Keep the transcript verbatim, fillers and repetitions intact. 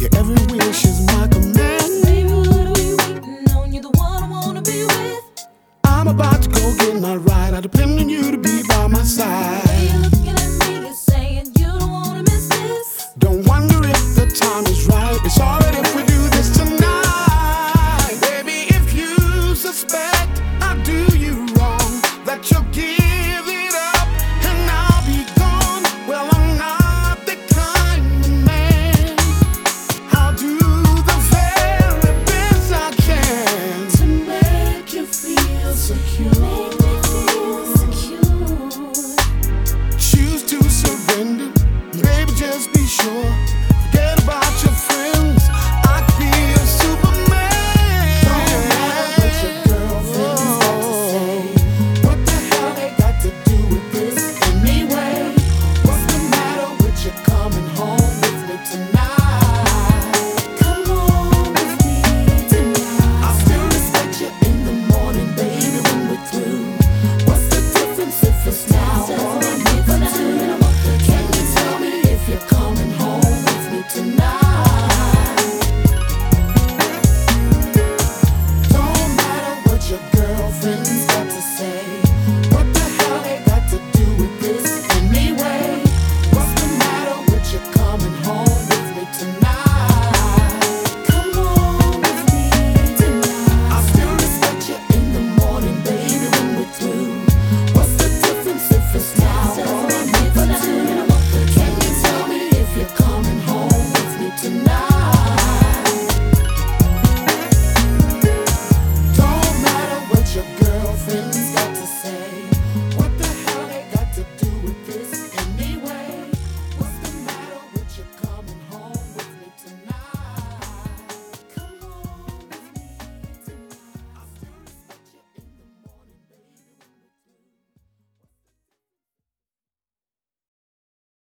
Your every wish is my command. Baby, what are we waiting on? You're the one I wanna be with. I'm about to go get my ride. I depend on you to be by my side. The way you're looking at me, you're saying you don't wanna miss this. Don't wonder if the time is right. It's already